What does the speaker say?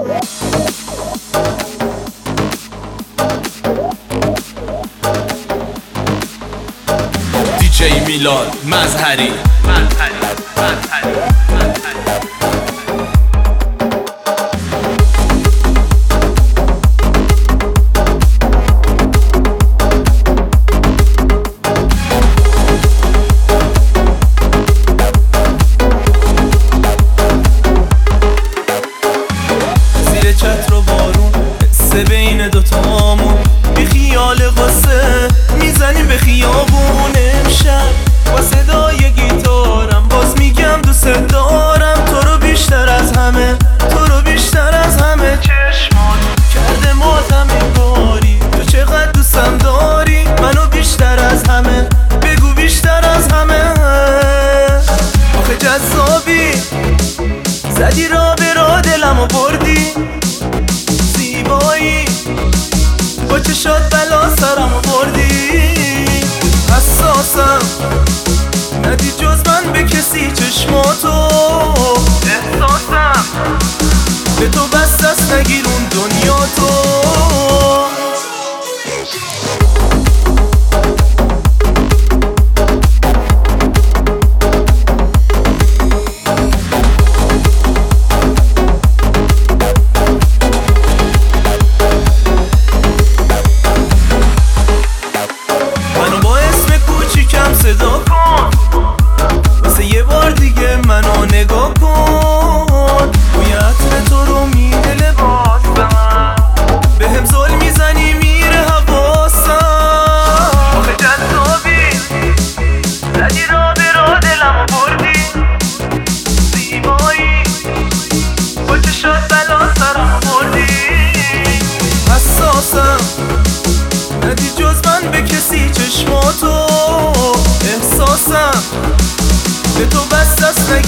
دیجی میلاد مظهری. زیر چتر و بارون حسه بین دوتامون، بی خیال قصه میزنیم به خیابون. امشب با صدای گیتارم باز میگم دوست دارم تو رو بیشتر از همه، تو رو بیشتر از همه. چشمات کرده ماتم انگاری، تو چقدر دوستم داری منو بیشتر از همه، بگو بیشتر از همه. آخه جذابی زدی را به را دلمو بردی، زیبایی با چشات بلا سرمو بردی. حساسم ندی جز من به کسی چشماتو، احساسم به تو بس دست نگیر اون دنیا تو. صدا کن واسه یه بار دیگه منو نگاه کن، بوی عطر تو رو میده لباسم، بهم زل میزنی میره حواسم. آخه جذابی زدی را به را دلمو بردی، زیبایی با چشات بلا سرمو بردی. حساسم ندی جز من به کسی چشماتو، احساسم به تو بس دست